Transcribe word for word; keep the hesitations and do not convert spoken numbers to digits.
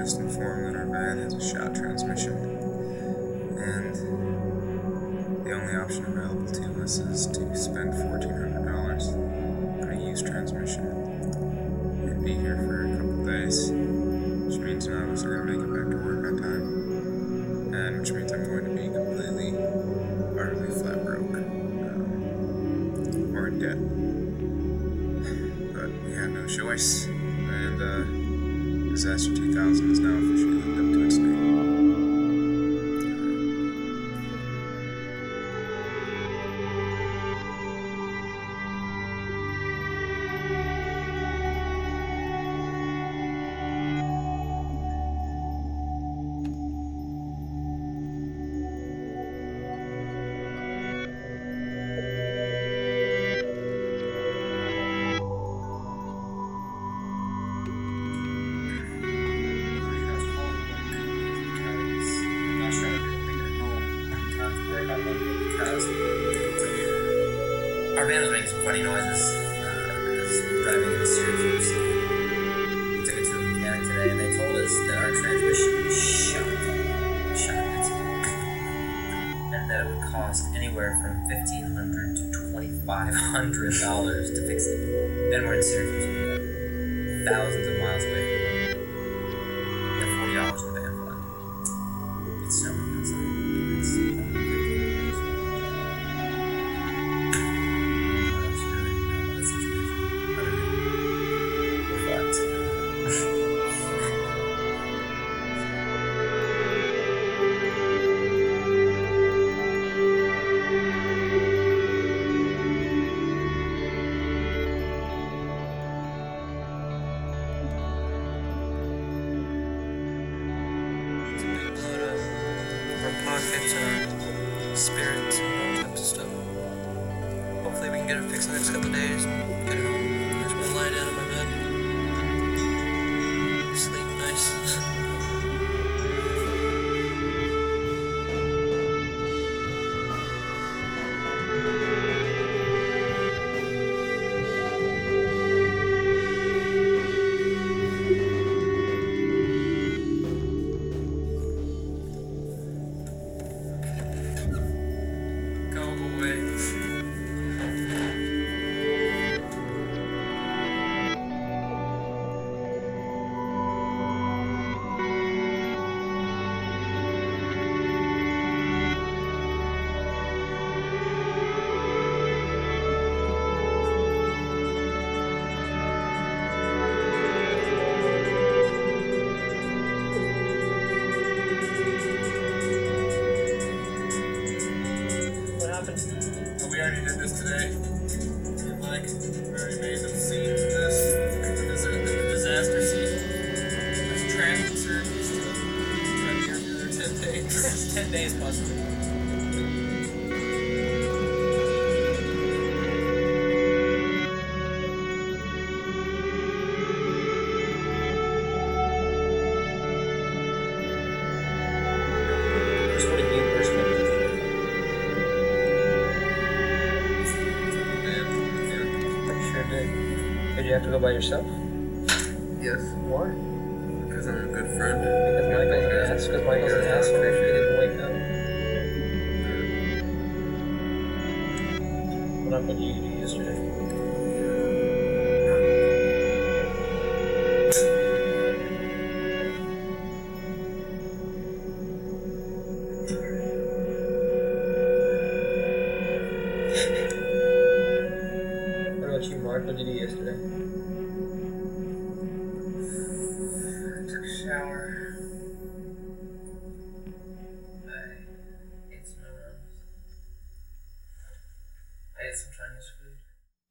just informed that our van has a shot transmission, and the only option available to us is to spend fourteen hundred dollars on a used transmission and be here for a couple days, which means none of us are going to make it back to work on time, and which means I'm going to be completely, utterly flat broke, um, or in debt. But we have no choice, and uh, Disaster two thousand is now officially lived up to its name. Our van was making some funny noises uh, as driving into Syracuse. We took it to a mechanic today, and they told us that our transmission was shot, shot, and that it would cost anywhere from fifteen hundred to twenty-five hundred dollars to fix it. And we're in Syracuse, thousands of miles away from home. We have forty dollars in the van fund. It's snowing outside. It's pockets and spirits and all types of stuff. Hopefully we can get it fixed in the next couple of days and get it home. I just want to lie down in my bed. Sleep nice. We already did this today. Like, we already made some scenes of this. This is the disaster scene. There's transit service to try to be here for another ten days. ten days possibly. Did you have to go by yourself? Yes. Why? Because I'm a good friend. Because Michael asked. Because Michael's an asshole. He didn't wake up. What happened to you yesterday? What about you, Mark? What did you do yesterday? I took a shower. I ate some M and M's. I ate some Chinese